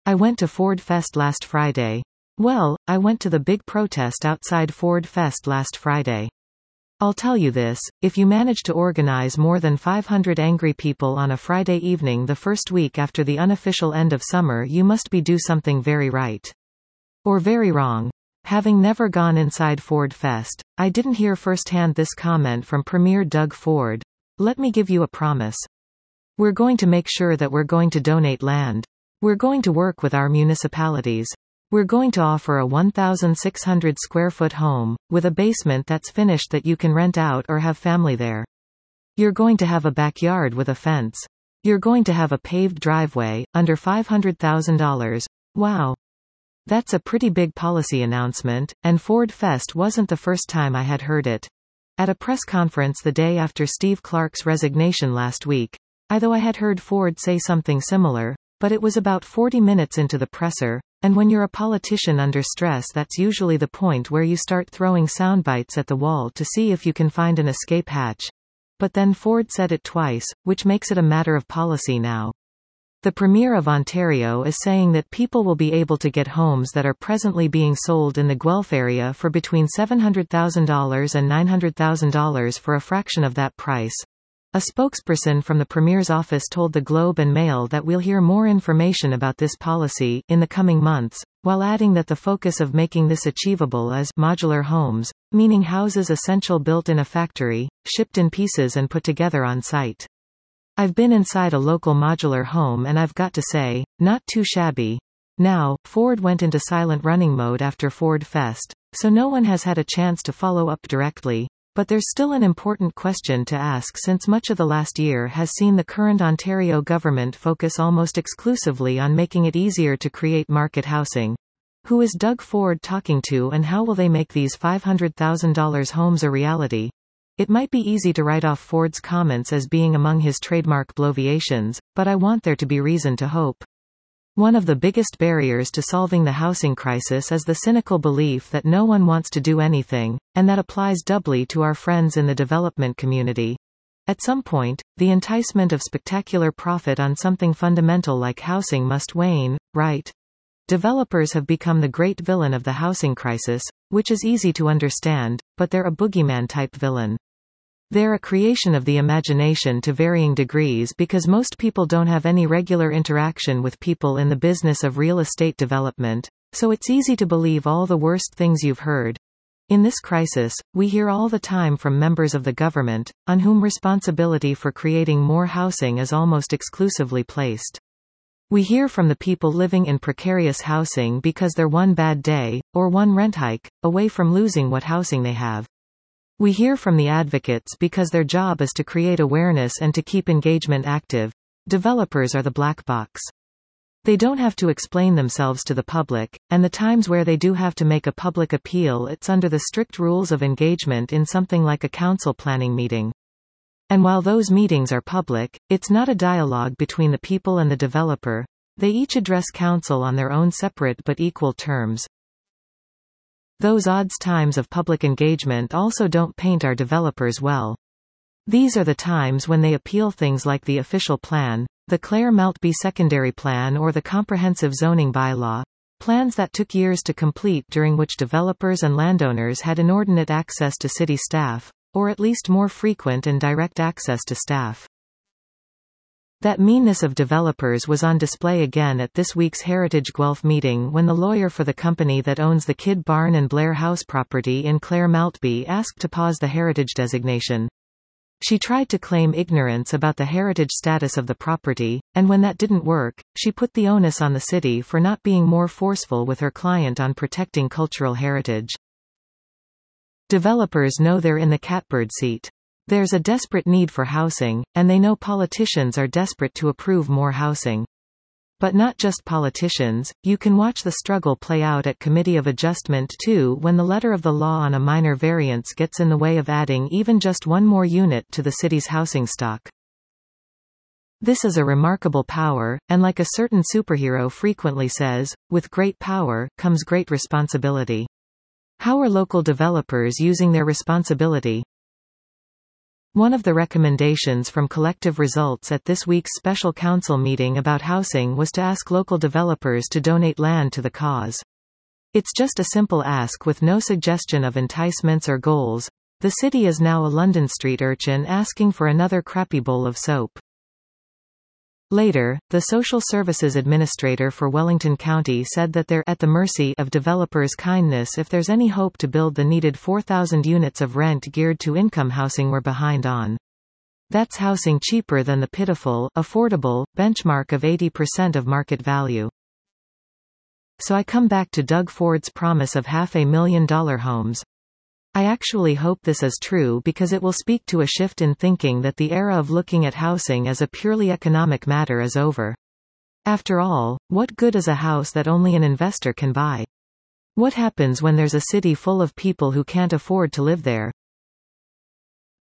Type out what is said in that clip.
I went to Ford Fest last Friday. Well, I went to the big protest outside Ford Fest last Friday. I'll tell you this, if you manage to organize more than 500 angry people on a Friday evening the first week after the unofficial end of summer, you must do something very right. Or very wrong. Having never gone inside Ford Fest, I didn't hear firsthand this comment from Premier Doug Ford. Let me give you a promise. We're going to make sure that we're going to donate land. We're going to work with our municipalities. We're going to offer a 1,600 square foot home, with a basement that's finished that you can rent out or have family there. You're going to have a backyard with a fence. You're going to have a paved driveway, under $500,000. Wow. That's a pretty big policy announcement, and Ford Fest wasn't the first time I had heard it. At a press conference the day after Steve Clark's resignation last week, I had heard Ford say something similar, but it was about 40 minutes into the presser, and when you're a politician under stress, that's usually the point where you start throwing soundbites at the wall to see if you can find an escape hatch. But then Ford said it twice, which makes it a matter of policy now. The Premier of Ontario is saying that people will be able to get homes that are presently being sold in the Guelph area for between $700,000 and $900,000 for a fraction of that price. A spokesperson from the Premier's office told the Globe and Mail that we'll hear more information about this policy in the coming months, while adding that the focus of making this achievable is modular homes, meaning houses essentially built in a factory, shipped in pieces and put together on site. I've been inside a local modular home and I've got to say, not too shabby. Now, Ford went into silent running mode after Ford Fest, so no one has had a chance to follow up directly. But there's still an important question to ask, since much of the last year has seen the current Ontario government focus almost exclusively on making it easier to create market housing. Who is Doug Ford talking to, and how will they make these $500,000 homes a reality? It might be easy to write off Ford's comments as being among his trademark bloviations, but I want there to be reason to hope. One of the biggest barriers to solving the housing crisis is the cynical belief that no one wants to do anything, and that applies doubly to our friends in the development community. At some point, the enticement of spectacular profit on something fundamental like housing must wane, right? Developers have become the great villain of the housing crisis, which is easy to understand, but they're a boogeyman-type villain. They're a creation of the imagination to varying degrees because most people don't have any regular interaction with people in the business of real estate development, so it's easy to believe all the worst things you've heard. In this crisis, we hear all the time from members of the government, on whom responsibility for creating more housing is almost exclusively placed. We hear from the people living in precarious housing because they're one bad day, or one rent hike, away from losing what housing they have. We hear from the advocates because their job is to create awareness and to keep engagement active. Developers are the black box. They don't have to explain themselves to the public, and the times where they do have to make a public appeal, it's under the strict rules of engagement in something like a council planning meeting. And while those meetings are public, it's not a dialogue between the people and the developer. They each address council on their own separate but equal terms. Those odds times of public engagement also don't paint our developers well. These are the times when they appeal things like the official plan, the Clare Maltby secondary plan, or the comprehensive zoning bylaw, plans that took years to complete, during which developers and landowners had inordinate access to city staff, or at least more frequent and direct access to staff. That meanness of developers was on display again at this week's Heritage Guelph meeting when the lawyer for the company that owns the Kidd Barn and Blair House property in Clare Maltby asked to pause the heritage designation. She tried to claim ignorance about the heritage status of the property, and when that didn't work, she put the onus on the city for not being more forceful with her client on protecting cultural heritage. Developers know they're in the catbird seat. There's a desperate need for housing, and they know politicians are desperate to approve more housing. But not just politicians, you can watch the struggle play out at Committee of Adjustment too when the letter of the law on a minor variance gets in the way of adding even just one more unit to the city's housing stock. This is a remarkable power, and like a certain superhero frequently says, with great power comes great responsibility. How are local developers using their responsibility? One of the recommendations from Collective Results at this week's special council meeting about housing was to ask local developers to donate land to the cause. It's just a simple ask with no suggestion of enticements or goals. The city is now a London street urchin asking for another crappy bowl of soap. Later, the Social Services Administrator for Wellington County said that they're at the mercy of developers' kindness if there's any hope to build the needed 4,000 units of rent geared to income housing we're behind on. That's housing cheaper than the pitiful, affordable, benchmark of 80% of market value. So I come back to Doug Ford's promise of $500,000 homes. I actually hope this is true because it will speak to a shift in thinking that the era of looking at housing as a purely economic matter is over. After all, what good is a house that only an investor can buy? What happens when there's a city full of people who can't afford to live there?